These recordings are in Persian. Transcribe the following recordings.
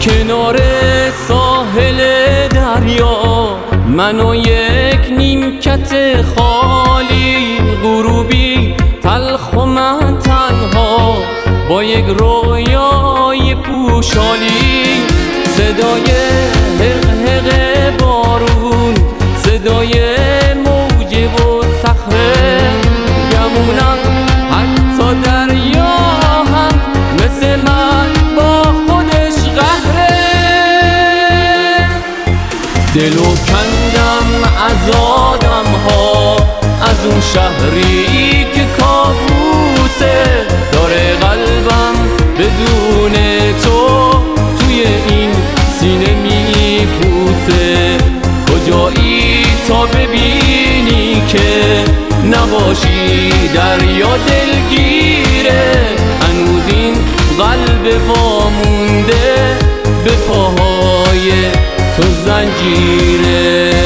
کنار ساحل دریا، من و یک نیمکت خالی، غروبی تلخ و من تنها با یک رویای پوشالی. صدای حقحق بارون، صدای موجه و صخره، گمونم حتی دریا هم مثل من با خودش قهره. دلو کندم از آدم ها، از اون شهری که کابوسه، داره قلبم بدون تو توی این سینه میپوسه. کجایی تا ببینی که نباشی دریا دلگیره، هنوز این قلب وامونده به پاهای تو زنجیره.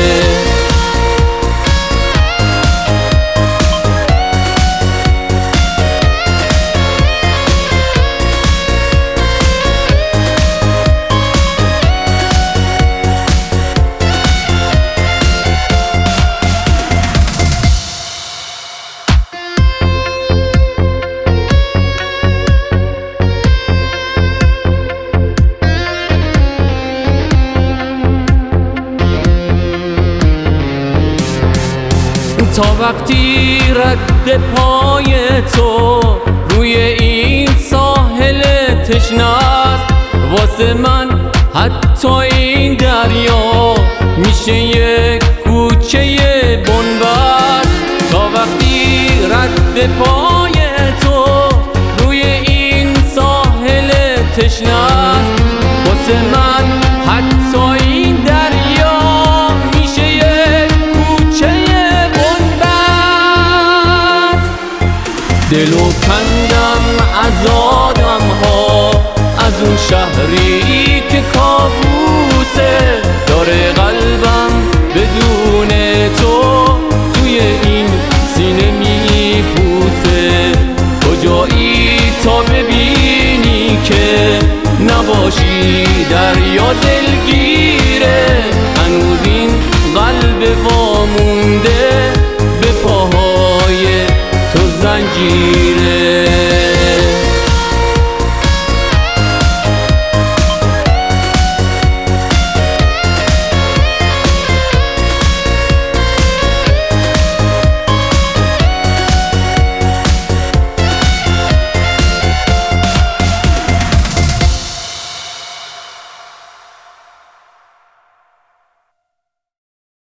تا وقتی رد پای تو روی این ساحل تشنه‌ست، واسه من حتی این دریا میشه یک کوچه بنبست. تا وقتی رد پای تو روی این ساحل تشنه‌ست، واسه من حتی این دریا میشه یک کوچه. دلو کندم از آدم ها، از اون شهری که کابوسه، داره قلبم بدون تو توی این سینه میپوسه. کجایی تا ببینی که نباشی دریا دلگیره، هنوز این قلب وامونده به پاهای تو زنجیره.